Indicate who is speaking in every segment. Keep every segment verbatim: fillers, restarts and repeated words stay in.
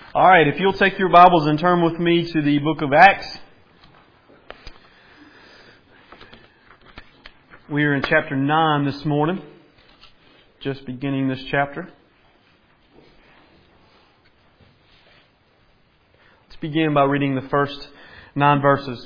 Speaker 1: All right, if you'll take your Bibles and turn with me to the book of Acts. We are in chapter nine this morning, just beginning this chapter. Let's begin by reading the first nine verses.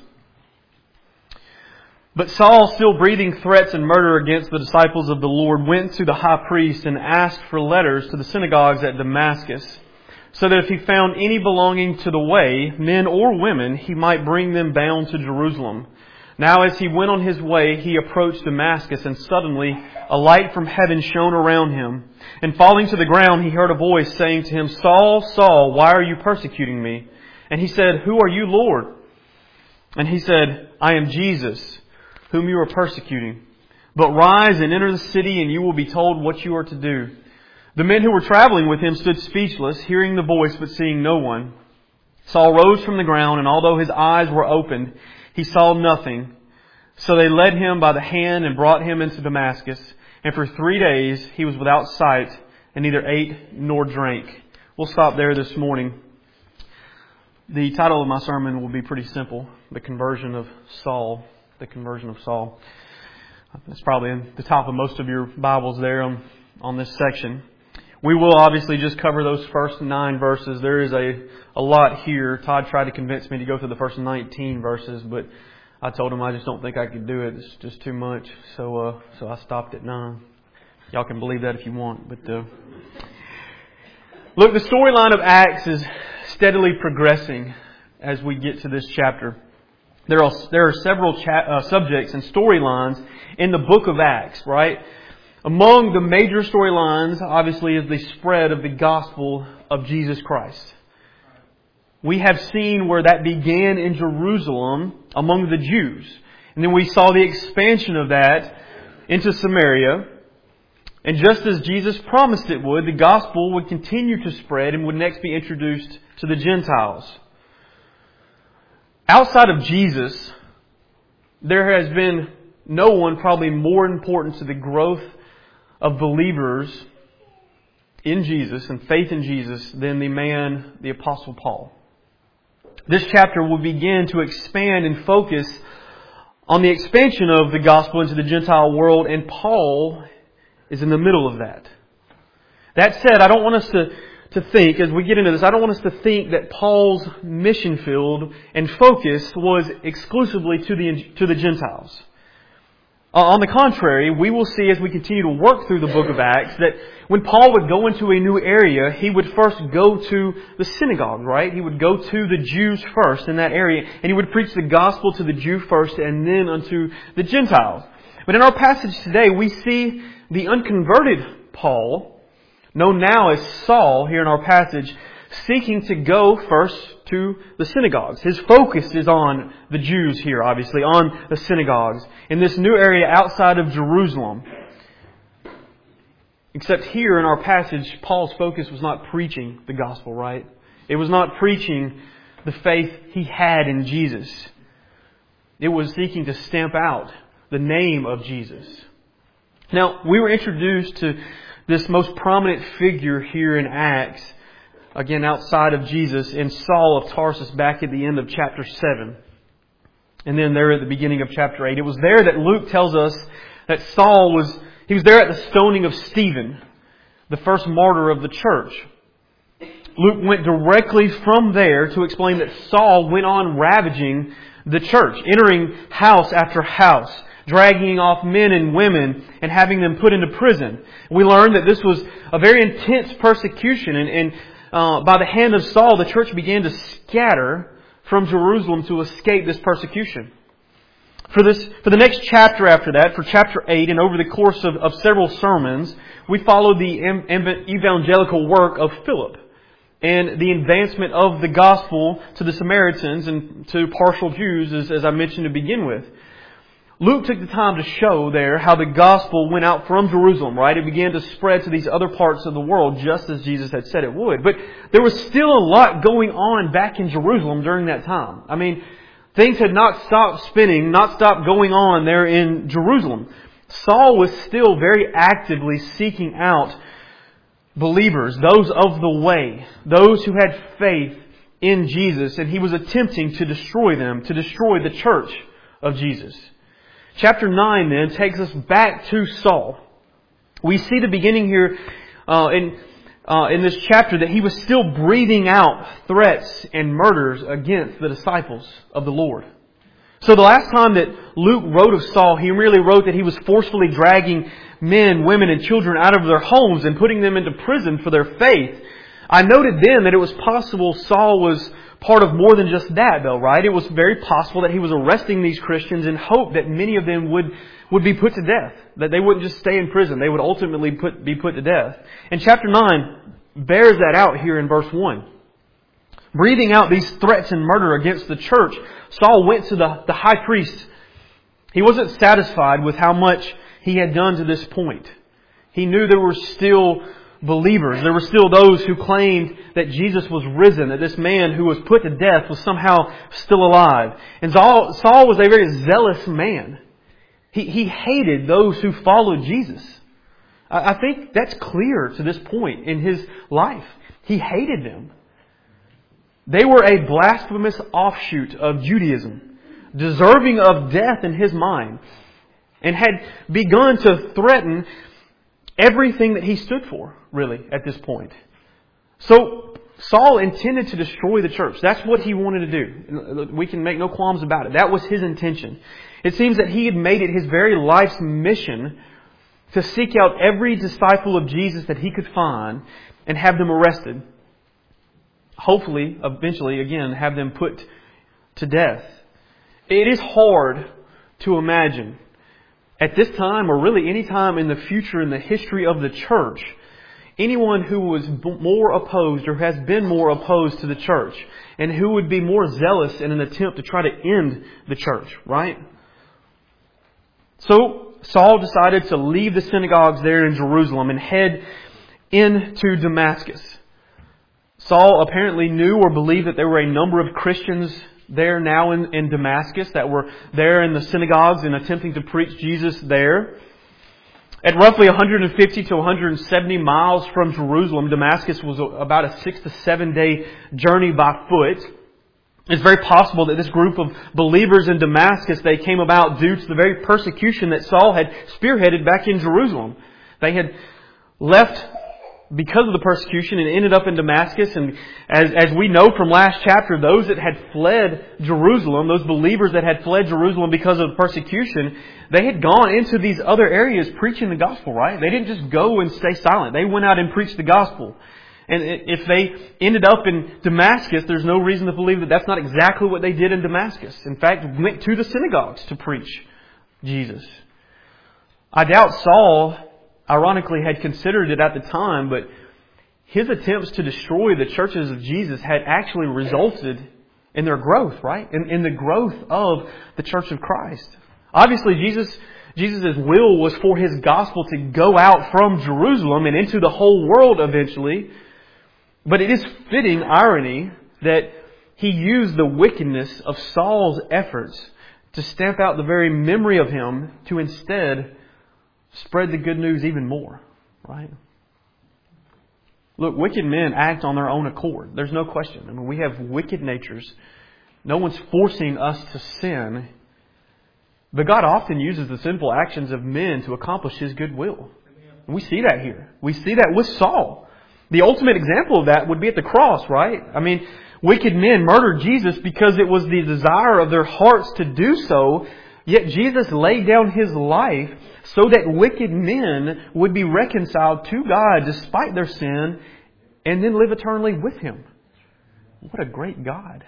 Speaker 1: But Saul, still breathing threats and murder against the disciples of the Lord, went to the high priest and asked for letters to the synagogues at Damascus, so that if he found any belonging to the way, men or women, he might bring them bound to Jerusalem. Now as he went on his way, he approached Damascus, and suddenly a light from heaven shone around him. And falling to the ground, he heard a voice saying to him, "Saul, Saul, why are you persecuting me?" And he said, "Who are you, Lord?" And he said, "I am Jesus, whom you are persecuting. But rise and enter the city, and you will be told what you are to do." The men who were traveling with him stood speechless, hearing the voice but seeing no one. Saul rose from the ground, and although his eyes were opened, he saw nothing. So they led him by the hand and brought him into Damascus. And for three days he was without sight, and neither ate nor drank. We'll stop there this morning. The title of my sermon will be pretty simple: The Conversion of Saul. The Conversion of Saul. That's probably in the top of most of your Bibles there on, on this section. We will obviously just cover those first nine verses. There is a, a lot here. Todd tried to convince me to go through the first nineteen verses, but I told him I just don't think I could do it. It's just too much. So uh, so I stopped at nine. Y'all can believe that if you want. But uh, look, the storyline of Acts is steadily progressing as we get to this chapter. There are, there are several cha- uh, subjects and storylines in the book of Acts, right? Among the major storylines, obviously, is the spread of the gospel of Jesus Christ. We have seen where that began in Jerusalem among the Jews. And then we saw the expansion of that into Samaria. And just as Jesus promised it would, the gospel would continue to spread and would next be introduced to the Gentiles. Outside of Jesus, there has been no one probably more important to the growth of believers in Jesus and faith in Jesus than the man, the Apostle Paul. This chapter will begin to expand and focus on the expansion of the gospel into the Gentile world, and Paul is in the middle of that. That said, I don't want us to, to think, as we get into this, I don't want us to think that Paul's mission field and focus was exclusively to the, to the Gentiles. Uh, on the contrary, we will see as we continue to work through the book of Acts that when Paul would go into a new area, he would first go to the synagogue, right? He would go to the Jews first in that area, and he would preach the gospel to the Jew first and then unto the Gentiles. But in our passage today, we see the unconverted Paul, known now as Saul here in our passage, seeking to go first to the synagogues. His focus is on the Jews here, obviously, on the synagogues, in this new area outside of Jerusalem. Except here in our passage, Paul's focus was not preaching the gospel, right? It was not preaching the faith he had in Jesus. It was seeking to stamp out the name of Jesus. Now, we were introduced to this most prominent figure here in Acts, again, outside of Jesus, in Saul of Tarsus back at the end of chapter seven. And then there at the beginning of chapter eight. It was there that Luke tells us that Saul was, he was there at the stoning of Stephen, the first martyr of the church. Luke went directly from there to explain that Saul went on ravaging the church, entering house after house, dragging off men and women and having them put into prison. We learned that this was a very intense persecution, and, and Uh, by the hand of Saul, the church began to scatter from Jerusalem to escape this persecution. For this, for the next chapter after that, for chapter eight, and over the course of, of several sermons, we followed the evangelical work of Philip and the advancement of the gospel to the Samaritans and to partial Jews, as, as I mentioned to begin with. Luke took the time to show there how the gospel went out from Jerusalem, right? It began to spread to these other parts of the world just as Jesus had said it would. But there was still a lot going on back in Jerusalem during that time. I mean, things had not stopped spinning, not stopped going on there in Jerusalem. Saul was still very actively seeking out believers, those of the way, those who had faith in Jesus, and he was attempting to destroy them, to destroy the church of Jesus. Chapter nine then takes us back to Saul. We see the beginning here uh, in uh, in this chapter that he was still breathing out threats and murders against the disciples of the Lord. So the last time that Luke wrote of Saul, he merely wrote that he was forcefully dragging men, women, and children out of their homes and putting them into prison for their faith. I noted then that it was possible Saul was part of more than just that, though, right? It was very possible that he was arresting these Christians in hope that many of them would, would be put to death, that they wouldn't just stay in prison. They would ultimately put, be put to death. And chapter nine bears that out here in verse one. Breathing out these threats and murder against the church, Saul went to the, the high priest. He wasn't satisfied with how much he had done to this point. He knew there were still believers. There were still those who claimed that Jesus was risen, that this man who was put to death was somehow still alive. And Saul, Saul was a very zealous man. He, he hated those who followed Jesus. I, I think that's clear to this point in his life. He hated them. They were a blasphemous offshoot of Judaism, deserving of death in his mind, and had begun to threaten everything that he stood for, really, at this point. So Saul intended to destroy the church. That's what he wanted to do. We can make no qualms about it. That was his intention. It seems that he had made it his very life's mission to seek out every disciple of Jesus that he could find and have them arrested. Hopefully, eventually, again, have them put to death. It is hard to imagine at this time, or really any time in the future in the history of the church, anyone who was more opposed or has been more opposed to the church and who would be more zealous in an attempt to try to end the church, right? So Saul decided to leave the synagogues there in Jerusalem and head into Damascus. Saul apparently knew or believed that there were a number of Christians there now in, in Damascus that were there in the synagogues and attempting to preach Jesus there. At roughly one hundred fifty to one hundred seventy miles from Jerusalem, Damascus was about a six to seven day journey by foot. It's very possible that this group of believers in Damascus, they came about due to the very persecution that Saul had spearheaded back in Jerusalem. They had left because of the persecution and ended up in Damascus. And as, as we know from last chapter, those that had fled Jerusalem, those believers that had fled Jerusalem because of the persecution, they had gone into these other areas preaching the gospel, right? They didn't just go and stay silent. They went out and preached the gospel. And if they ended up in Damascus, there's no reason to believe that that's not exactly what they did in Damascus. In fact, went to the synagogues to preach Jesus. I doubt Saul, ironically, had considered it at the time, but his attempts to destroy the churches of Jesus had actually resulted in their growth, right? In, in the growth of the Church of Christ. Obviously, Jesus, Jesus' will was for His gospel to go out from Jerusalem and into the whole world eventually. But it is fitting irony that He used the wickedness of Saul's efforts to stamp out the very memory of him to instead spread the good news even more, right? Look, wicked men act on their own accord. There's no question. I mean, we have wicked natures. No one's forcing us to sin. But God often uses the sinful actions of men to accomplish His good will. And we see that here. We see that with Saul. The ultimate example of that would be at the cross, right? I mean, wicked men murdered Jesus because it was the desire of their hearts to do so. Yet Jesus laid down His life so that wicked men would be reconciled to God despite their sin and then live eternally with Him. What a great God.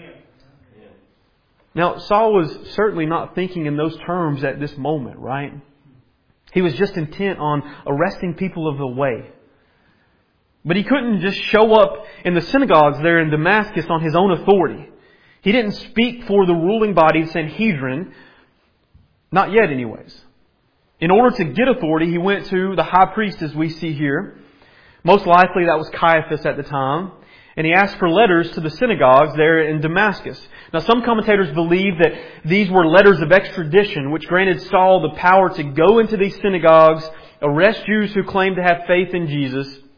Speaker 1: Now, Saul was certainly not thinking in those terms at this moment, right? He was just intent on arresting people of the way. But he couldn't just show up in the synagogues there in Damascus on his own authority. He didn't speak for the ruling body, Sanhedrin. Not yet, anyways. In order to get authority, he went to the high priest, as we see here. Most likely that was Caiaphas at the time. And he asked for letters to the synagogues there in Damascus. Now, some commentators believe that these were letters of extradition, which granted Saul the power to go into these synagogues, arrest Jews who claimed to have faith in Jesus,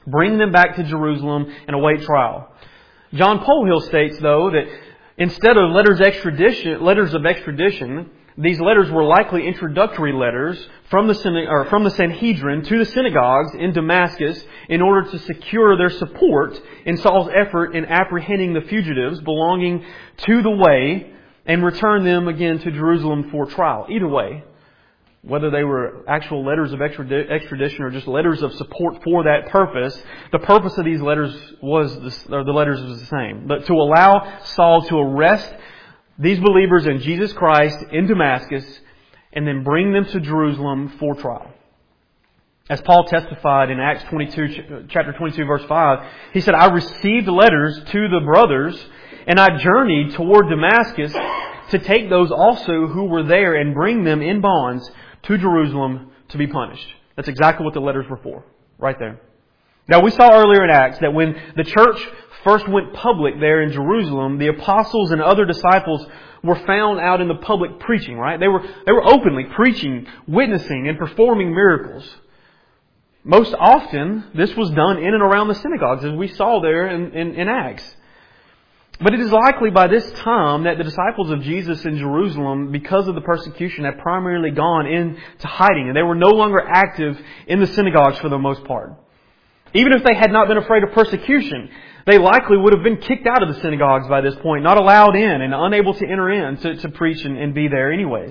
Speaker 1: bring them back to Jerusalem, and await trial. John Polhill states, though, that instead of letters extradition, letters of extradition, these letters were likely introductory letters from the, syna- or from the Sanhedrin to the synagogues in Damascus in order to secure their support in Saul's effort in apprehending the fugitives belonging to the way and return them again to Jerusalem for trial. Either way, whether they were actual letters of extradition or just letters of support for that purpose, the purpose of these letters was, the, or the letters was the same. But to allow Saul to arrest these believers in Jesus Christ in Damascus and then bring them to Jerusalem for trial. As Paul testified in Acts twenty-two, chapter twenty-two, verse five, he said, I received letters to the brothers, and I journeyed toward Damascus to take those also who were there and bring them in bonds to Jerusalem to be punished. That's exactly what the letters were for, right there. Now, we saw earlier in Acts that when the church first went public there in Jerusalem, the apostles and other disciples were found out in the public preaching, right? They were, they were openly preaching, witnessing, and performing miracles. Most often, this was done in and around the synagogues, as we saw there in, in, in Acts. But it is likely by this time that the disciples of Jesus in Jerusalem, because of the persecution, had primarily gone into hiding, and they were no longer active in the synagogues for the most part. Even if they had not been afraid of persecution, they likely would have been kicked out of the synagogues by this point, not allowed in and unable to enter in to, to preach and, and be there anyways.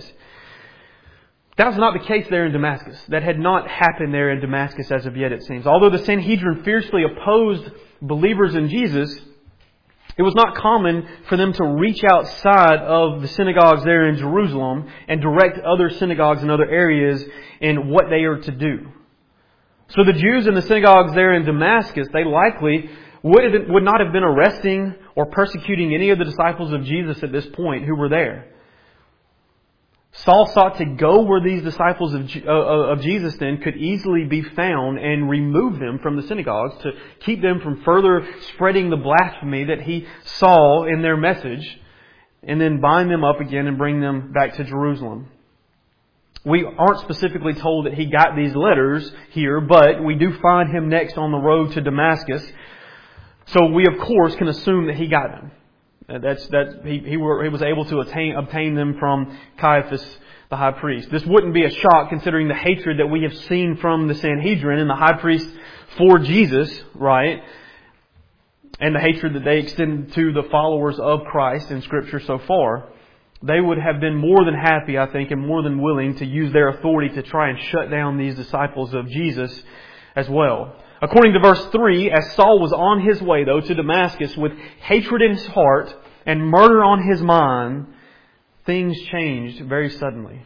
Speaker 1: That was not the case there in Damascus. That had not happened there in Damascus as of yet, it seems. Although the Sanhedrin fiercely opposed believers in Jesus, it was not common for them to reach outside of the synagogues there in Jerusalem and direct other synagogues in other areas in what they are to do. So the Jews in the synagogues there in Damascus, they likely would, have, would not have been arresting or persecuting any of the disciples of Jesus at this point who were there. Saul sought to go where these disciples of, uh, of Jesus then could easily be found and remove them from the synagogues to keep them from further spreading the blasphemy that he saw in their message, and then bind them up again and bring them back to Jerusalem. We aren't specifically told that he got these letters here, but we do find him next on the road to Damascus. So we, of course, can assume that he got them. That's that he he, were, he was able to attain obtain them from Caiaphas, the high priest. This wouldn't be a shock considering the hatred that we have seen from the Sanhedrin and the high priest for Jesus, right? And the hatred that they extend to the followers of Christ in Scripture so far. They would have been more than happy, I think, and more than willing to use their authority to try and shut down these disciples of Jesus as well. According to verse three, as Saul was on his way, though, to Damascus with hatred in his heart and murder on his mind, things changed very suddenly.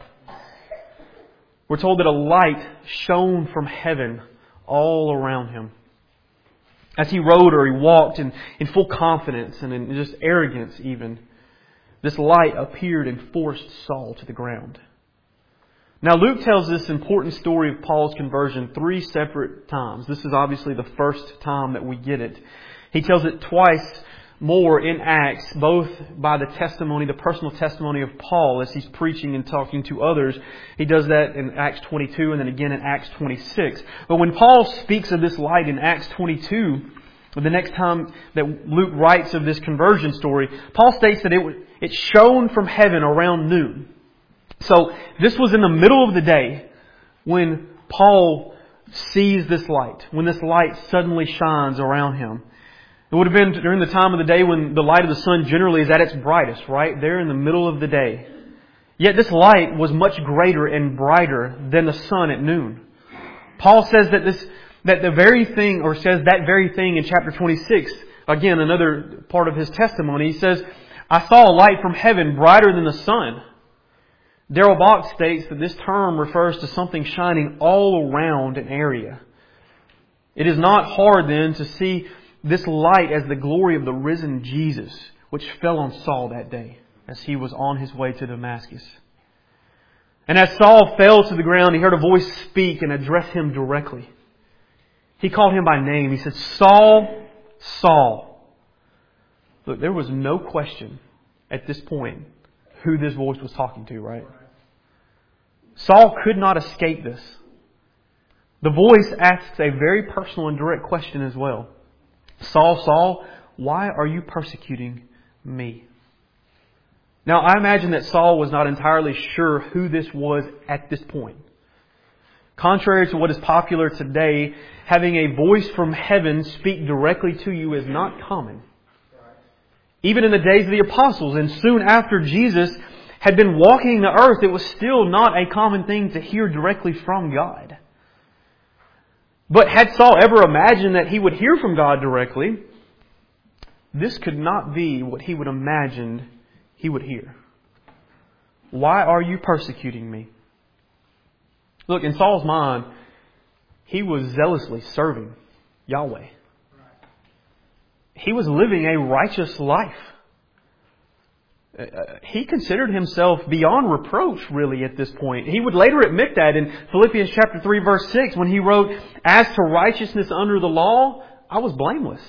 Speaker 1: We're told that a light shone from heaven all around him. As he rode or he walked in, in full confidence and in just arrogance even, this light appeared and forced Saul to the ground. Now Luke tells this important story of Paul's conversion three separate times. This is obviously the first time that we get it. He tells it twice more in Acts, both by the testimony, the personal testimony of Paul as he's preaching and talking to others. He does that in Acts twenty-two and then again in Acts twenty-six. But when Paul speaks of this light in Acts twenty-two, the next time that Luke writes of this conversion story, Paul states that it, it shone from heaven around noon. So this was in the middle of the day when Paul sees this light, when this light suddenly shines around him. It would have been during the time of the day when the light of the sun generally is at its brightest, right? There in the middle of the day. Yet this light was much greater and brighter than the sun at noon. Paul says that this, that the very thing, or says that very thing in chapter twenty-six, again, another part of his testimony, he says, I saw a light from heaven brighter than the sun. Darrell Bock states that this term refers to something shining all around an area. It is not hard then to see this light as the glory of the risen Jesus, which fell on Saul that day as he was on his way to Damascus. And as Saul fell to the ground, he heard a voice speak and address him directly. He called him by name. He said, Saul, Saul. Look, there was no question at this point who this voice was talking to, right? Saul could not escape this. The voice asks a very personal and direct question as well. Saul, Saul, why are you persecuting me? Now, I imagine that Saul was not entirely sure who this was at this point. Contrary to what is popular today, having a voice from heaven speak directly to you is not common. Even in the days of the apostles and soon after Jesus had been walking the earth, it was still not a common thing to hear directly from God. But had Saul ever imagined that he would hear from God directly, this could not be what he would imagine he would hear. Why are you persecuting me? Look, in Saul's mind, he was zealously serving Yahweh. He was living a righteous life. Uh, he considered himself beyond reproach, really, at this point. He would later admit that in Philippians chapter three, verse six, when he wrote, "As to righteousness under the law, I was blameless."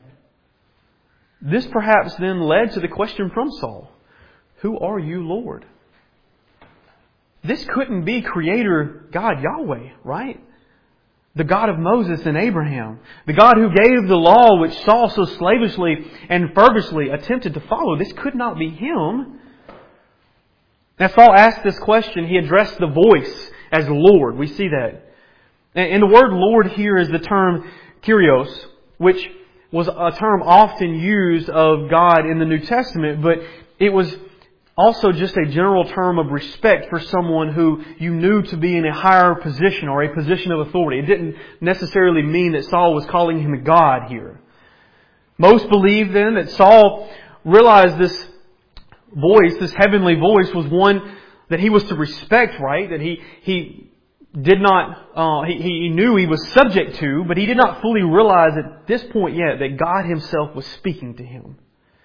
Speaker 1: This perhaps then led to the question from Saul, "Who are you, Lord?" This couldn't be Creator God Yahweh, right? The God of Moses and Abraham. The God who gave the law which Saul so slavishly and feverishly attempted to follow. This could not be Him. As Saul asked this question, he addressed the voice as Lord. We see that. And the word Lord here is the term Kyrios, which was a term often used of God in the New Testament, but it was also just a general term of respect for someone who you knew to be in a higher position or a position of authority. It didn't necessarily mean that Saul was calling him God here. Most believe then that Saul realized this voice, this heavenly voice, was one that he was to respect, right? That he he did not, uh, he, he knew he was subject to, but he did not fully realize at this point yet that God Himself was speaking to him.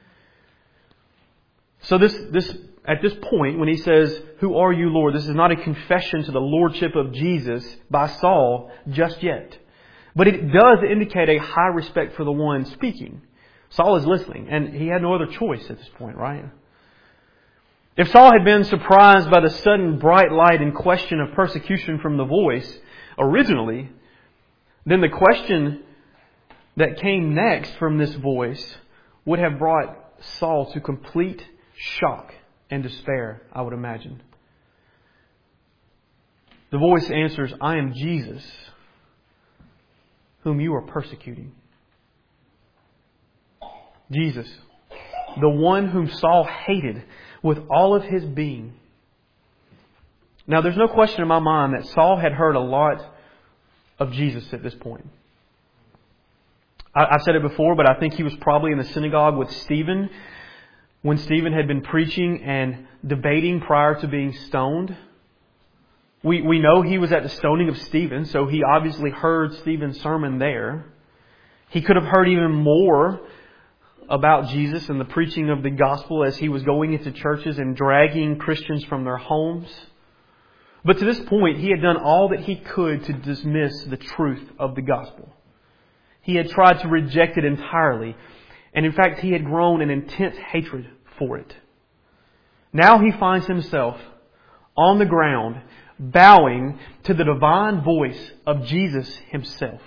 Speaker 1: So this, this, at this point, when he says, "Who are you, Lord?" this is not a confession to the lordship of Jesus by Saul just yet. But it does indicate a high respect for the one speaking. Saul is listening, and he had no other choice at this point, right? If Saul had been surprised by the sudden bright light and question of persecution from the voice originally, then the question that came next from this voice would have brought Saul to complete shock and despair, I would imagine. The voice answers, "I am Jesus, whom you are persecuting." Jesus, the one whom Saul hated with all of his being. Now, there's no question in my mind that Saul had heard a lot of Jesus at this point. I've said it before, but I think he was probably in the synagogue with Stephen when Stephen had been preaching and debating prior to being stoned. We we know he was at the stoning of Stephen, so he obviously heard Stephen's sermon there. He could have heard even more about Jesus and the preaching of the gospel as he was going into churches and dragging Christians from their homes. But to this point, he had done all that he could to dismiss the truth of the gospel. He had tried to reject it entirely. And in fact, he had grown an intense hatred for it. Now he finds himself on the ground, bowing to the divine voice of Jesus Himself.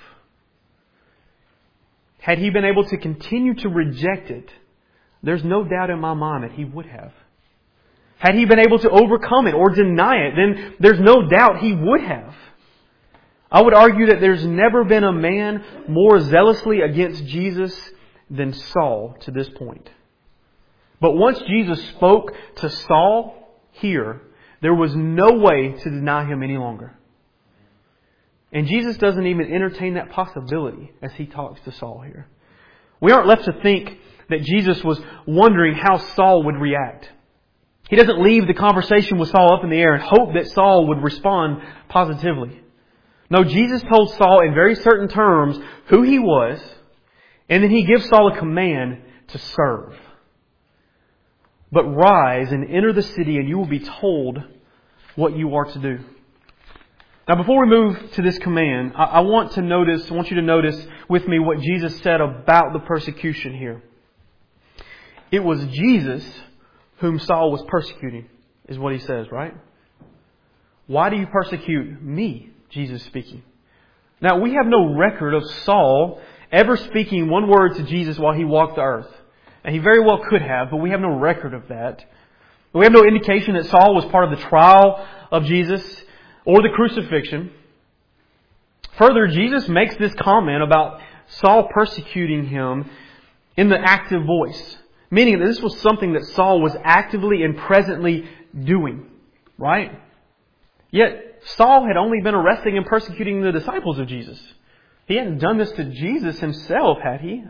Speaker 1: Had he been able to continue to reject it, there's no doubt in my mind that he would have. Had he been able to overcome it or deny it, then there's no doubt he would have. I would argue that there's never been a man more zealously against Jesus than Saul to this point. But once Jesus spoke to Saul here, there was no way to deny Him any longer. And Jesus doesn't even entertain that possibility as He talks to Saul here. We aren't left to think that Jesus was wondering how Saul would react. He doesn't leave the conversation with Saul up in the air and hope that Saul would respond positively. No, Jesus told Saul in very certain terms who he was, and then He gives Saul a command to serve. But rise and enter the city, and you will be told what you are to do. Now, before we move to this command, I, I want to notice, I want you to notice with me what Jesus said about the persecution here. It was Jesus whom Saul was persecuting, is what He says, right? "Why do you persecute me?" Jesus speaking. Now, we have no record of Saul ever speaking one word to Jesus while he walked the earth. And he very well could have, but we have no record of that. We have no indication that Saul was part of the trial of Jesus or the crucifixion. Further, Jesus makes this comment about Saul persecuting him in the active voice, meaning that this was something that Saul was actively and presently doing, right? Yet, Saul had only been arresting and persecuting the disciples of Jesus. He hadn't done this to Jesus himself, had he?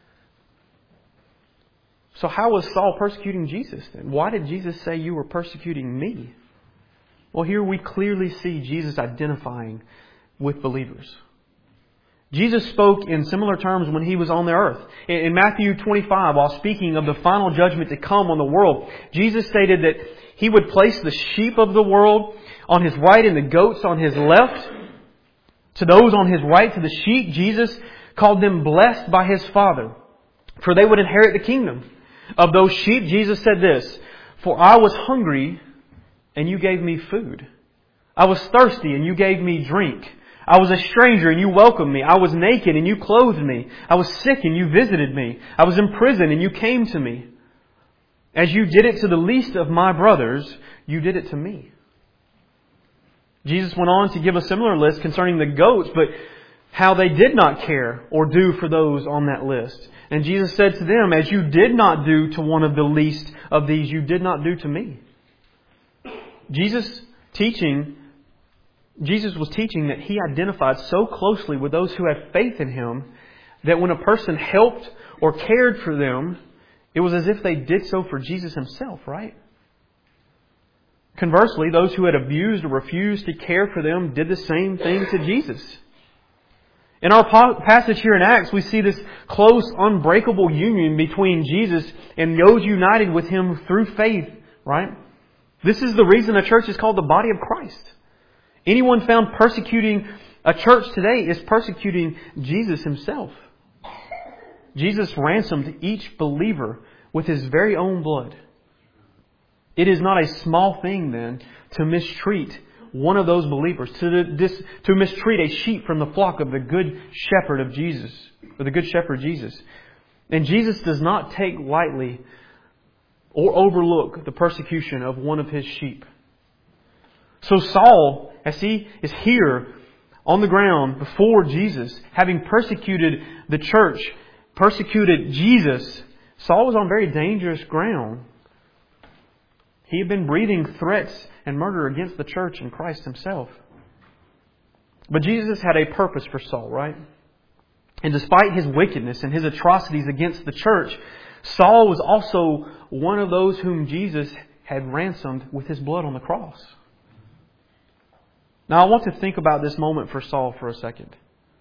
Speaker 1: So how was Saul persecuting Jesus then? Why did Jesus say, "You were persecuting me"? Well, here we clearly see Jesus identifying with believers. Jesus spoke in similar terms when He was on the earth. In Matthew twenty-five, while speaking of the final judgment to come on the world, Jesus stated that He would place the sheep of the world on His right and the goats on His left. To those on His right, to the sheep, Jesus called them blessed by His Father, for they would inherit the kingdom. Of those sheep, Jesus said this, "For I was hungry, and you gave me food. I was thirsty, and you gave me drink. I was a stranger, and you welcomed me. I was naked, and you clothed me. I was sick, and you visited me. I was in prison, and you came to me. As you did it to the least of my brothers, you did it to me." Jesus went on to give a similar list concerning the goats, but how they did not care or do for those on that list. And Jesus said to them, "As you did not do to one of the least of these, you did not do to me." Jesus teaching, Jesus was teaching that He identified so closely with those who had faith in Him that when a person helped or cared for them, it was as if they did so for Jesus Himself, right? Conversely, those who had abused or refused to care for them did the same thing to Jesus. In our passage here in Acts, we see this close, unbreakable union between Jesus and those united with Him through faith, right? This is the reason a church is called the body of Christ. Anyone found persecuting a church today is persecuting Jesus Himself. Jesus ransomed each believer with His very own blood. It is not a small thing then to mistreat one of those believers, to, dis, to mistreat a sheep from the flock of the good shepherd of Jesus, or the good shepherd Jesus. And Jesus does not take lightly or overlook the persecution of one of His sheep. So Saul, as he is here on the ground before Jesus, having persecuted the church, persecuted Jesus, Saul was on very dangerous ground. He had been breathing threats and murder against the church and Christ Himself. But Jesus had a purpose for Saul, right? And despite his wickedness and his atrocities against the church, Saul was also one of those whom Jesus had ransomed with His blood on the cross. Now I want to think about this moment for Saul for a second.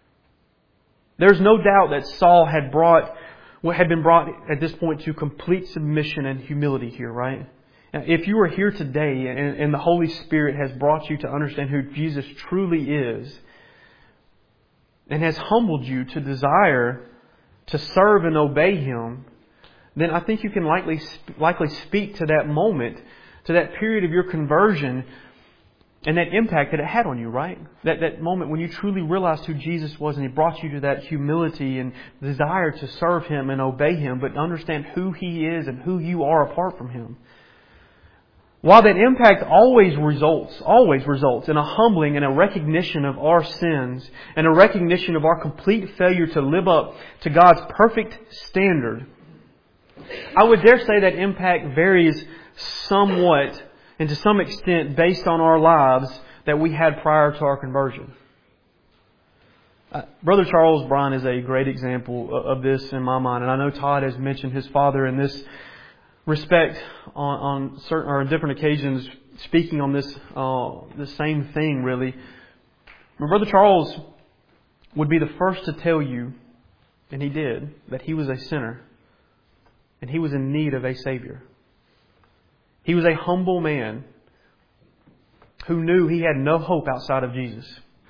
Speaker 1: There's no doubt that Saul had brought, had been brought at this point to complete submission and humility here, right? If you are here today and, and the Holy Spirit has brought you to understand who Jesus truly is and has humbled you to desire to serve and obey Him, then I think you can likely likely speak to that moment, to that period of your conversion and that impact that it had on you, right? That that moment when you truly realized who Jesus was and He brought you to that humility and desire to serve Him and obey Him, but understand who He is and who you are apart from Him. While that impact always results, always results in a humbling and a recognition of our sins and a recognition of our complete failure to live up to God's perfect standard, I would dare say that impact varies somewhat and to some extent based on our lives that we had prior to our conversion. Uh, Brother Charles Bryan is a great example of this in my mind, and I know Todd has mentioned his father in this respect on, on certain or on different occasions, speaking on this uh, the same thing really. But Brother Charles would be the first to tell you, and he did, that he was a sinner and he was in need of a Savior. He was a humble man who knew he had no hope outside of Jesus.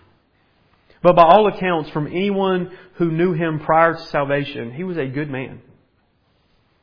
Speaker 1: But by all accounts, from anyone who knew him prior to salvation, he was a good man.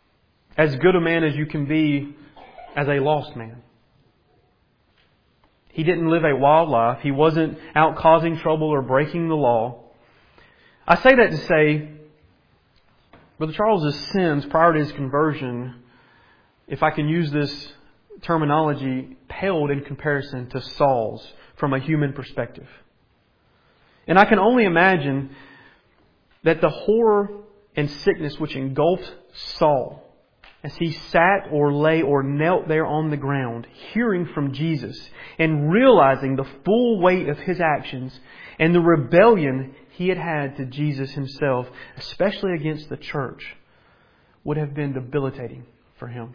Speaker 1: As good a man as you can be as a lost man. He didn't live a wild life. He wasn't out causing trouble or breaking the law. I say that to say, Brother Charles's sins prior to his conversion, if I can use this terminology, paled in comparison to Saul's from a human perspective. And I can only imagine that the horror and sickness which engulfed Saul as he sat or lay or knelt there on the ground, hearing from Jesus and realizing the full weight of his actions and the rebellion he had had to Jesus himself, especially against the church, would have been debilitating for him.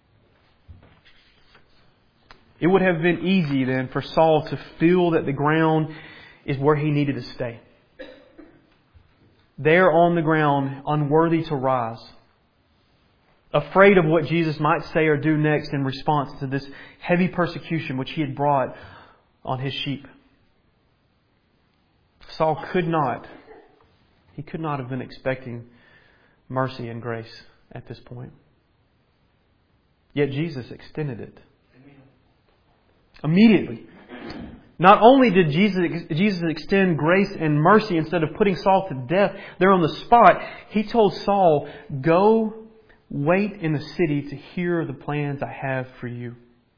Speaker 1: It would have been easy then for Saul to feel that the ground is where he needed to stay. There on the ground, unworthy to rise. Afraid of what Jesus might say or do next in response to this heavy persecution which he had brought on his sheep. Saul could not, he could not have been expecting mercy and grace at this point. Yet Jesus extended it. Immediately. Not only did Jesus, Jesus extend grace and mercy instead of putting Saul to death there on the spot, He told Saul, "Go wait in the city to hear the plans I have for you."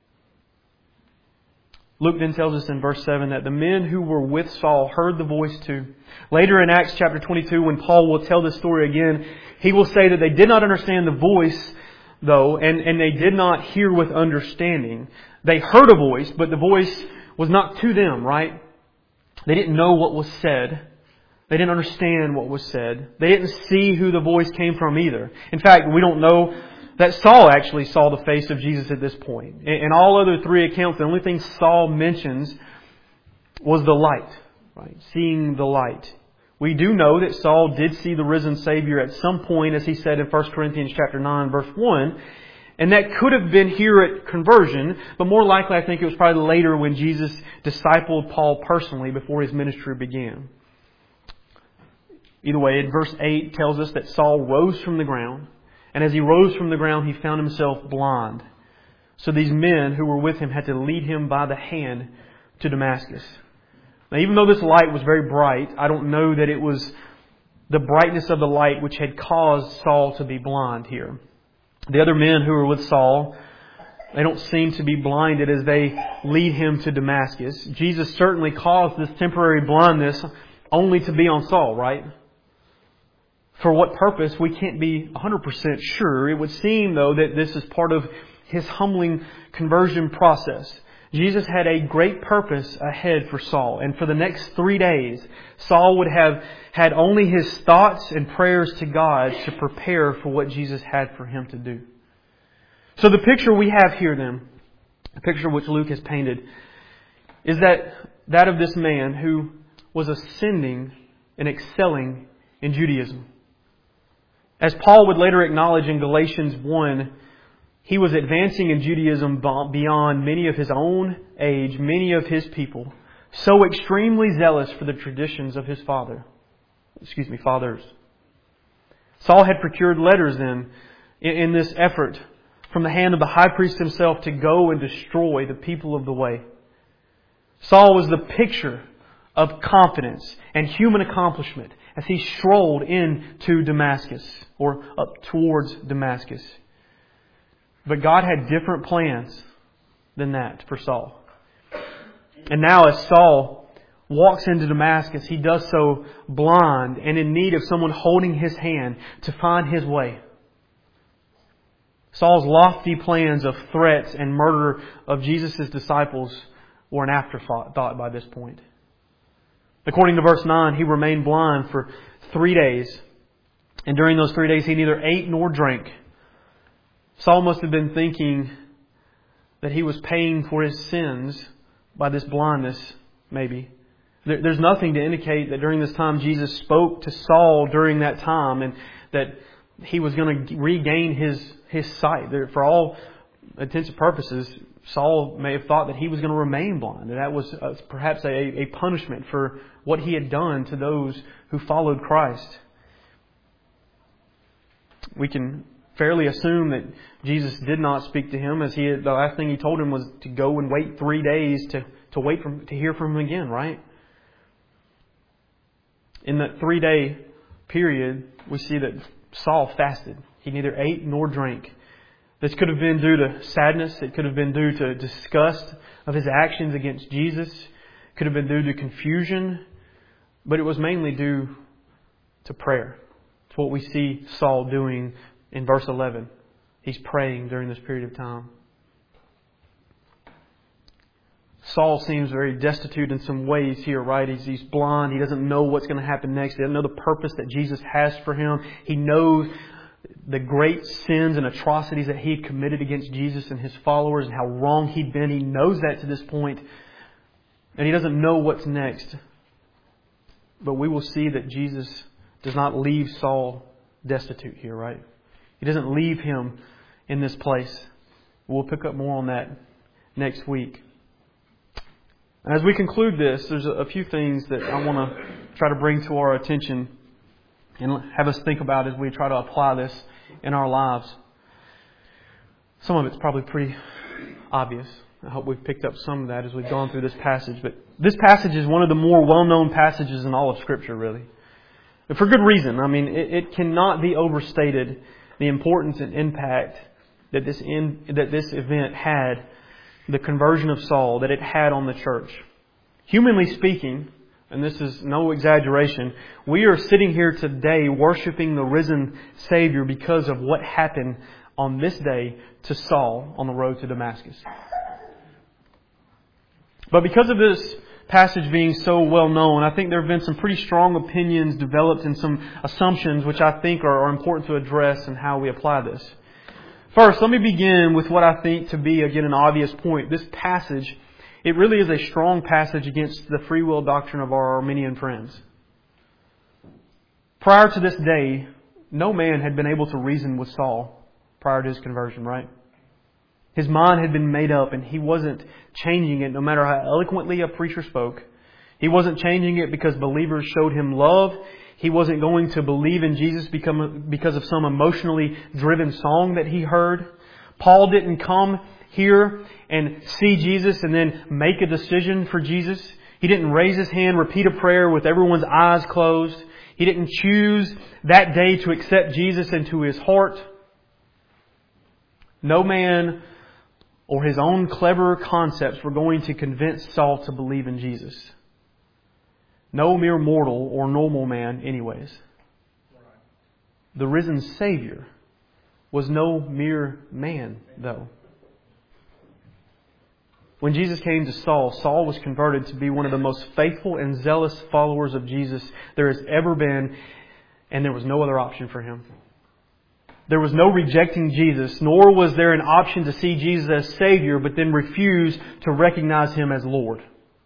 Speaker 1: Luke then tells us in verse seven that the men who were with Saul heard the voice too. Later in Acts chapter twenty-two, when Paul will tell this story again, he will say that they did not understand the voice, though, and, and they did not hear with understanding. They heard a voice, but the voice was not to them, right? They didn't know what was said. They didn't understand what was said. They didn't see who the voice came from either. In fact, we don't know that Saul actually saw the face of Jesus at this point. In all other three accounts, the only thing Saul mentions was the light, right? Seeing the light. We do know that Saul did see the risen Savior at some point, as he said in First Corinthians chapter nine, verse one. And that could have been here at conversion, but more likely I think it was probably later when Jesus discipled Paul personally before his ministry began. Either way, verse eight tells us that Saul rose from the ground. And as he rose from the ground, he found himself blind. So these men who were with him had to lead him by the hand to Damascus. Now, even though this light was very bright, I don't know that it was the brightness of the light which had caused Saul to be blind here. The other men who were with Saul, they don't seem to be blinded as they lead him to Damascus. Jesus certainly caused this temporary blindness only to be on Saul, right? For what purpose, we can't be one hundred percent sure. It would seem, though, that this is part of His humbling conversion process. Jesus had a great purpose ahead for Saul. And for the next three days, Saul would have had only his thoughts and prayers to God to prepare for what Jesus had for him to do. So the picture we have here then, the picture which Luke has painted, is that that of this man who was ascending and excelling in Judaism. As Paul would later acknowledge in Galatians one, he was advancing in Judaism beyond many of his own age, many of his people, so extremely zealous for the traditions of his father. Excuse me, fathers. Saul had procured letters then in, in this effort from the hand of the high priest himself to go and destroy the people of the way. Saul was the picture of confidence and human accomplishment as he strolled into Damascus, or up towards Damascus. But God had different plans than that for Saul. And now as Saul walks into Damascus, he does so blind and in need of someone holding his hand to find his way. Saul's lofty plans of threats and murder of Jesus' disciples were an afterthought by this point. According to verse nine, he remained blind for three days. And during those three days, he neither ate nor drank. Saul must have been thinking that he was paying for his sins by this blindness, maybe. There's nothing to indicate that during this time Jesus spoke to Saul during that time and that he was going to regain his, his sight. For all intents and purposes, Saul may have thought that he was going to remain blind. And that was uh, perhaps a, a punishment for what he had done to those who followed Christ. We can fairly assume that Jesus did not speak to him, as he had, the last thing he told him was to go and wait three days to, to wait from, to hear from Him again, right? In that three-day period, we see that Saul fasted. He neither ate nor drank. This could have been due to sadness. It could have been due to disgust of his actions against Jesus. It could have been due to confusion. But it was mainly due to prayer. It's what we see Saul doing in verse eleven. He's praying during this period of time. Saul seems very destitute in some ways here, right? He's, he's blind. He doesn't know what's going to happen next. He doesn't know the purpose that Jesus has for him. He knows the great sins and atrocities that he had committed against Jesus and His followers and how wrong he'd been. He knows that to this point, and he doesn't know what's next. But we will see that Jesus does not leave Saul destitute here, right? He doesn't leave him in this place. We'll pick up more on that next week. As we conclude this, there's a few things that I want to try to bring to our attention and have us think about as we try to apply this in our lives. Some of it's probably pretty obvious. I hope we've picked up some of that as we've gone through this passage. But this passage is one of the more well-known passages in all of Scripture, really. And for good reason. I mean, it, it cannot be overstated the importance and impact that this in, that this event had, the conversion of Saul, that it had on the church. Humanly speaking, and this is no exaggeration, we are sitting here today worshiping the risen Savior because of what happened on this day to Saul on the road to Damascus. But because of this passage being so well known, I think there have been some pretty strong opinions developed and some assumptions which I think are, are important to address in how we apply this. First, let me begin with what I think to be, again, an obvious point. This passage, it really is a strong passage against the free will doctrine of our Arminian friends. Prior to this day, no man had been able to reason with Saul prior to his conversion, right? His mind had been made up and he wasn't changing it no matter how eloquently a preacher spoke. He wasn't changing it because believers showed him love. He wasn't going to believe in Jesus because of some emotionally driven song that he heard. Paul didn't come here and see Jesus and then make a decision for Jesus. He didn't raise his hand, repeat a prayer with everyone's eyes closed. He didn't choose that day to accept Jesus into his heart. No man or his own clever concepts were going to convince Saul to believe in Jesus. No mere mortal or normal man anyways. The risen Savior was no mere man, though. When Jesus came to Saul, Saul was converted to be one of the most faithful and zealous followers of Jesus there has ever been, and there was no other option for him. There was no rejecting Jesus, nor was there an option to see Jesus as Savior, but then refuse to recognize Him as Lord.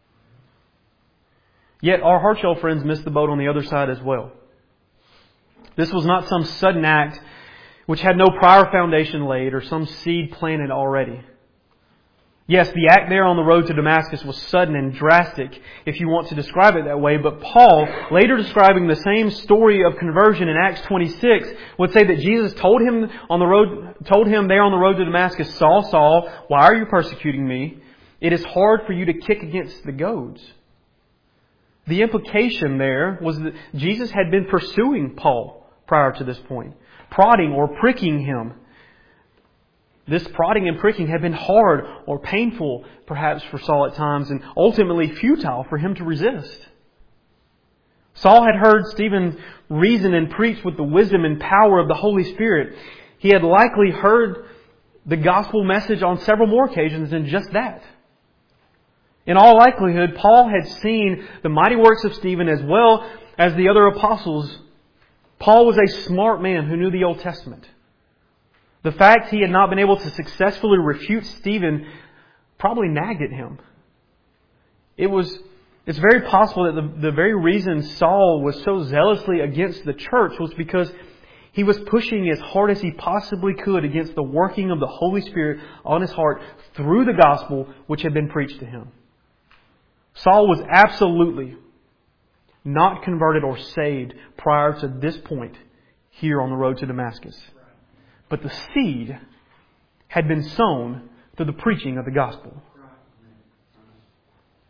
Speaker 1: Yet our Hartshell friends missed the boat on the other side as well. This was not some sudden act which had no prior foundation laid or some seed planted already. Yes, the act there on the road to Damascus was sudden and drastic, if you want to describe it that way. But Paul, later describing the same story of conversion in Acts twenty-six, would say that Jesus told him on the road, told him there on the road to Damascus, "Saul, Saul, why are you persecuting me? It is hard for you to kick against the goads." The implication there was that Jesus had been pursuing Paul prior to this point, prodding or pricking him. This prodding and pricking had been hard or painful, perhaps, for Saul at times, and ultimately futile for him to resist. Saul had heard Stephen reason and preach with the wisdom and power of the Holy Spirit. He had likely heard the gospel message on several more occasions than just that. In all likelihood, Paul had seen the mighty works of Stephen as well as the other apostles. Paul was a smart man who knew the Old Testament. The fact he had not been able to successfully refute Stephen probably nagged at him. It was, it's very possible that the, the very reason Saul was so zealously against the church was because he was pushing as hard as he possibly could against the working of the Holy Spirit on his heart through the gospel which had been preached to him. Saul was absolutely not converted or saved prior to this point here on the road to Damascus. But the seed had been sown through the preaching of the gospel.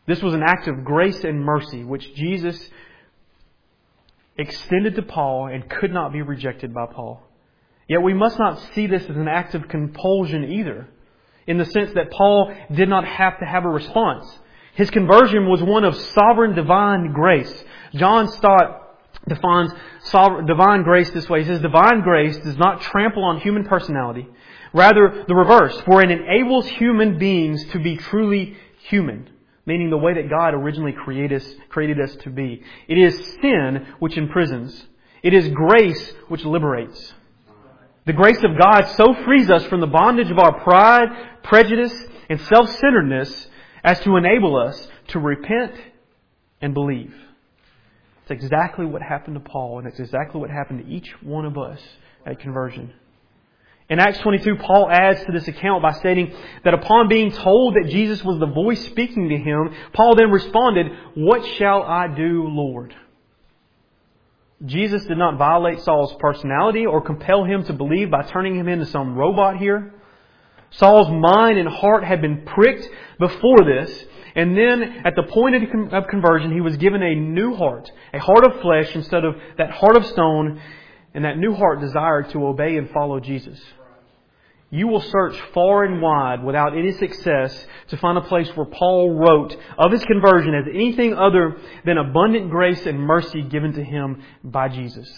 Speaker 1: This was an act of grace and mercy which Jesus extended to Paul and could not be rejected by Paul. Yet we must not see this as an act of compulsion either, in the sense that Paul did not have to have a response. His conversion was one of sovereign divine grace. John Stott defines sovereign, divine grace this way. He says, divine grace does not trample on human personality. Rather, the reverse, for it enables human beings to be truly human, meaning the way that God originally created us, created us to be. It is sin which imprisons. It is grace which liberates. The grace of God so frees us from the bondage of our pride, prejudice, and self-centeredness as to enable us to repent and believe. It's exactly what happened to Paul, and it's exactly what happened to each one of us at conversion. In Acts twenty-two, Paul adds to this account by stating that upon being told that Jesus was the voice speaking to him, Paul then responded, "What shall I do, Lord?" Jesus did not violate Saul's personality or compel him to believe by turning him into some robot here. Saul's mind and heart had been pricked before this, and then at the point of conversion, he was given a new heart, a heart of flesh instead of that heart of stone, and that new heart desired to obey and follow Jesus. You will search far and wide without any success to find a place where Paul wrote of his conversion as anything other than abundant grace and mercy given to him by Jesus.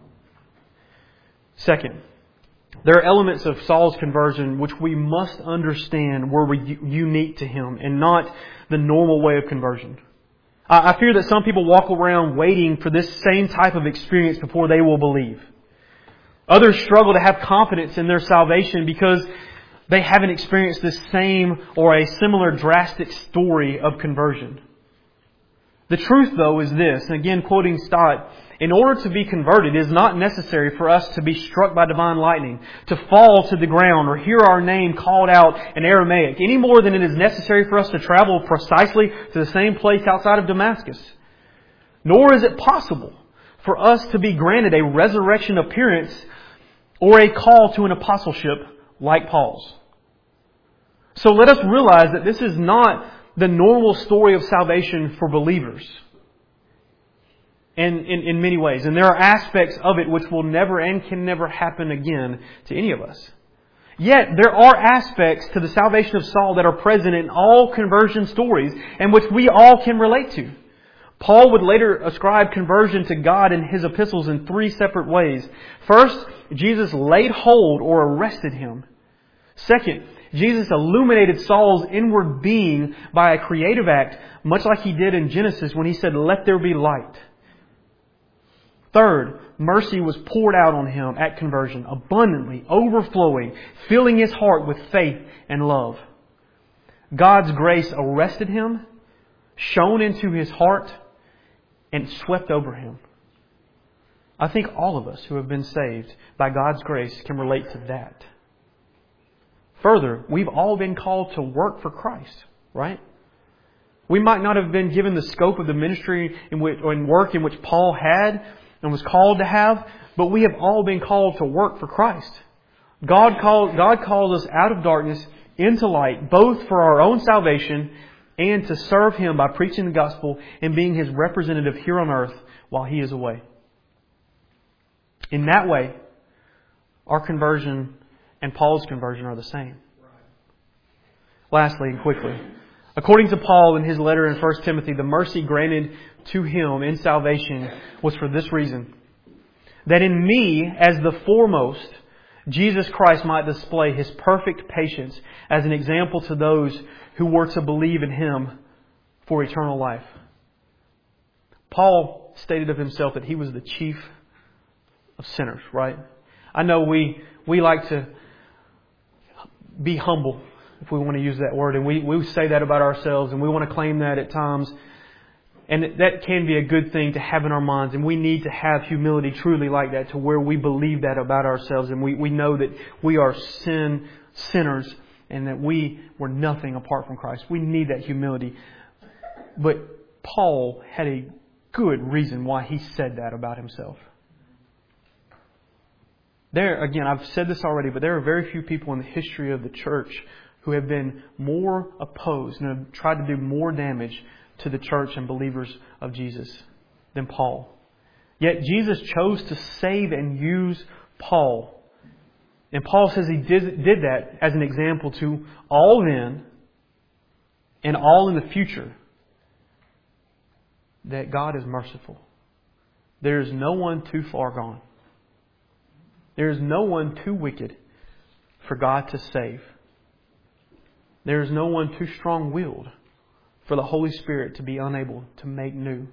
Speaker 1: Second, there are elements of Saul's conversion which we must understand were unique to him and not the normal way of conversion. I fear that some people walk around waiting for this same type of experience before they will believe. Others struggle to have confidence in their salvation because they haven't experienced this same or a similar drastic story of conversion. The truth, though, is this, and again quoting Stott, in order to be converted, it is not necessary for us to be struck by divine lightning, to fall to the ground, or hear our name called out in Aramaic, any more than it is necessary for us to travel precisely to the same place outside of Damascus. Nor is it possible for us to be granted a resurrection appearance or a call to an apostleship like Paul's. So let us realize that this is not the normal story of salvation for believers. And in, in many ways. And there are aspects of it which will never and can never happen again to any of us. Yet there are aspects to the salvation of Saul that are present in all conversion stories and which we all can relate to. Paul would later ascribe conversion to God in his epistles in three separate ways. First, Jesus laid hold or arrested him. Second, Jesus illuminated Saul's inward being by a creative act, much like He did in Genesis when He said, "Let there be light." Third, mercy was poured out on him at conversion, abundantly, overflowing, filling his heart with faith and love. God's grace arrested him, shone into his heart, and swept over him. I think all of us who have been saved by God's grace can relate to that. Further, we've all been called to work for Christ, right? We might not have been given the scope of the ministry in which, or in work in which Paul had and was called to have, but we have all been called to work for Christ. God called, God called us out of darkness into light, both for our own salvation and to serve Him by preaching the gospel and being His representative here on earth while He is away. In that way, our conversion and Paul's conversion are the same. Lastly and quickly, according to Paul in his letter in First Timothy, the mercy granted to him in salvation was for this reason: that in me, as the foremost, Jesus Christ might display His perfect patience as an example to those who were to believe in Him for eternal life. Paul stated of himself that he was the chief of sinners, right? I know we we like to be humble, if we want to use that word, and we, we say that about ourselves, and we want to claim that at times. And that can be a good thing to have in our minds, and we need to have humility truly like that, to where we believe that about ourselves, and we, we know that we are sin sinners and that we were nothing apart from Christ. We need that humility. But Paul had a good reason why he said that about himself. There, again, I've said this already, but there are very few people in the history of the church who have been more opposed and have tried to do more damage to the church and believers of Jesus than Paul. Yet Jesus chose to save and use Paul. And Paul says he did, did that as an example to all then and all in the future, that God is merciful. There is no one too far gone. There is no one too wicked for God to save. There is no one too strong-willed for the Holy Spirit to be unable to make new.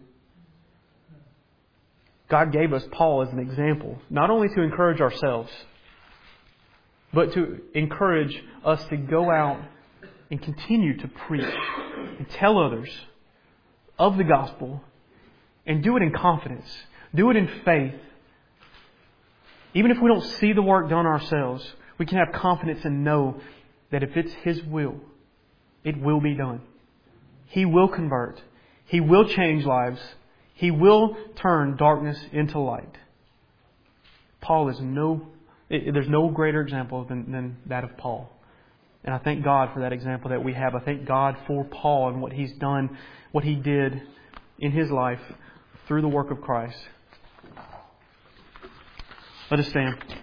Speaker 1: God gave us Paul as an example, not only to encourage ourselves, but to encourage us to go out and continue to preach and tell others of the gospel, and do it in confidence. Do it in faith. Even if we don't see the work done ourselves, we can have confidence and know that if it's His will, it will be done. He will convert. He will change lives. He will turn darkness into light. Paul is no, there's no greater example than, than that of Paul. And I thank God for that example that we have. I thank God for Paul and what he's done, what he did in his life through the work of Christ. Let us stand.